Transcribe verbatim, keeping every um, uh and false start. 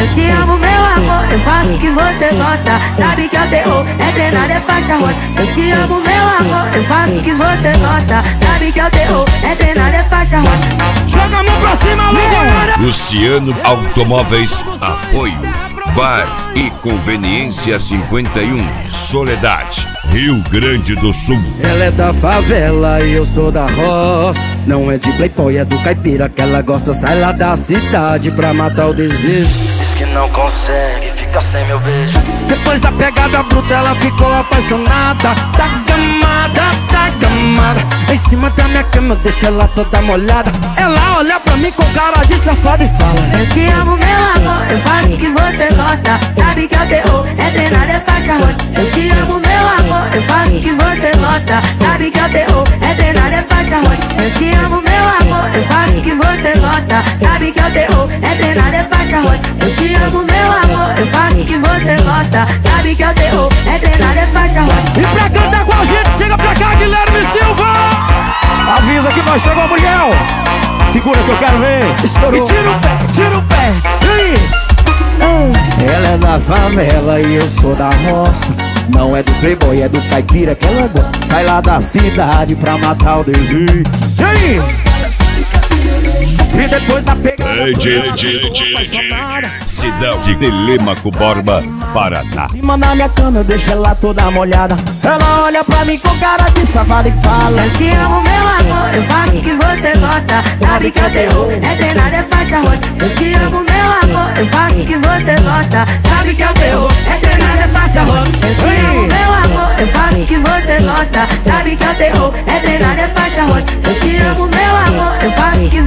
Eu te amo, meu amor, eu faço o que você gosta. Sabe que é o terror, é treinado, é faixa rosa. Eu te amo, meu amor, eu faço o que você gosta. Sabe que é o terror, é treinado, é faixa rosa. Joga a mão pra cima, Luciano. Luciano Automóveis, apoio Bar e Conveniência cinquenta e um, Soledade, Rio Grande do Sul. Ela é da favela e eu sou da roça. Não é de playboy, é do caipira que ela gosta. Sai lá da cidade pra matar o desejo. Diz que não consegue, fica sem meu beijo. Depois da pegada bruta ela ficou apaixonada. Tá gamada, tá gamada. Em cima da minha cama eu deixo ela toda molhada. Ela olha pra mim com cara de safada e fala: eu te amo, meu amor, eu faço o que você gosta. Sabe que é o terror, é treinado, é faixa rosa. Eu te amo, meu amor, eu faço o que você gosta. Sabe que é o terror, é treinado, é faixa rosa. Eu te amo, meu amor, eu faço o que você gosta. Sabe que é o terror, é treinado, é faixa rosa. Eu te amo, meu amor, eu faço o que você gosta. Sabe que é o terror, é treinado, é faixa rosa. E pra cantar com a gente, chega pra cá, Guilherme Silva. Avisa que nós chegamos, mulher. Segura que eu quero ver. Estourou. E tira o pé, tira o pé. E aí? Ela é da favela e eu sou da roça. Não é do playboy, é do caipira que ela gosta. Sai lá da cidade pra matar o desejo. E aí? E depois da pegada Cidade de Telêmaco Borba, Paraná. em cima da minha cama eu deixo ela toda molhada. Ela olha pra mim com cara de safada e fala: eu te amo, meu amor, eu faço o que você gosta. Sabe que é o terror, é treinado, é faixa rosa. Eu te amo, meu amor, eu faço o que você gosta. Sabe que é o terror, é treinado, é faixa rosa. Eu te amo, meu amor, eu faço o que você gosta. Sabe que é o terror, é treinado, é faixa rosa. Eu te amo, meu amor, eu faço o que